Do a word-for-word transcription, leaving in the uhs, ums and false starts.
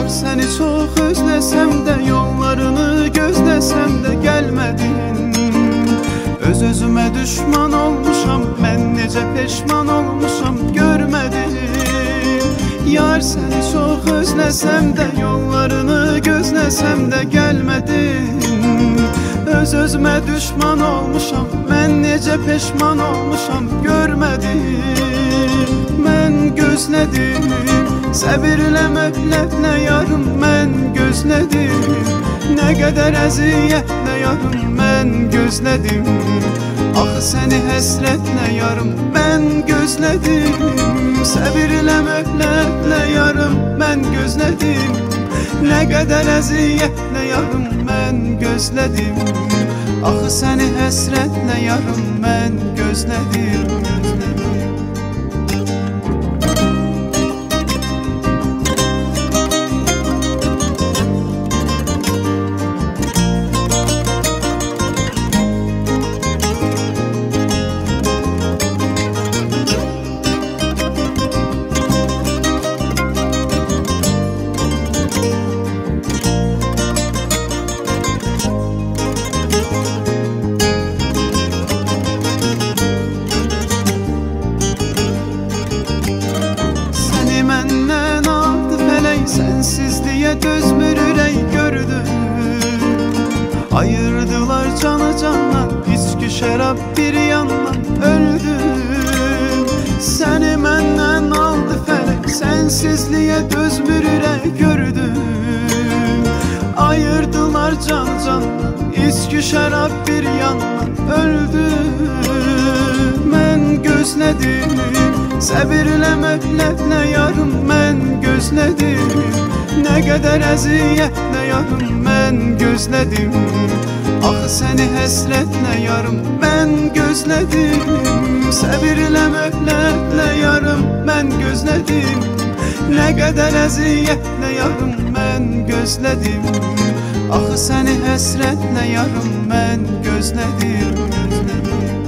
seni çok özlesem de, yollarını gözlesem de gelmedin. Öz özüme düşman olmuşam, ben nece peşman olmuşam, görmedin. Yar seni çok özlesem de, yollarını gözlesem de gelmedin. Öz özüme düşman olmuşam, ben nece peşman olmuşam, görmedin. Ben gözledim, səbirlə möhlətlə yarım, mən gözlədim. Nə qədər əziyyətlə yarım, mən gözlədim. Axı səni həsrətlə yarım, mən gözlədim. Səbirlə möhlətlə yarım, mən gözlədim. Nə qədər əziyyətlə yarım, mən gözlədim. Axı səni həsrətlə yarım, mən gözlədim. Sensizliğe dözmür ürək gördüm. Ayırdılar canı candan, içki şərab bir yandan öldüm. Səni məndən aldı fələk, sensizliğe dözmür ürək gördüm. Ayırdılar canı candan, içki şərab bir yandan öldüm. Mən gözlədim, səbirlə möhlətlə yarım, mən gözlədim. Nə qədər əziyyətlə yarım, mən gözlədim. Axı səni həsrətlə yarım, mən gözlədim. Səbirlə möhlətlə yarım, mən gözlədim. Nə qədər əziyyətlə yarım, mən gözlədim. Axı səni həsrətlə yarım, mən gözlədim, gözlədim.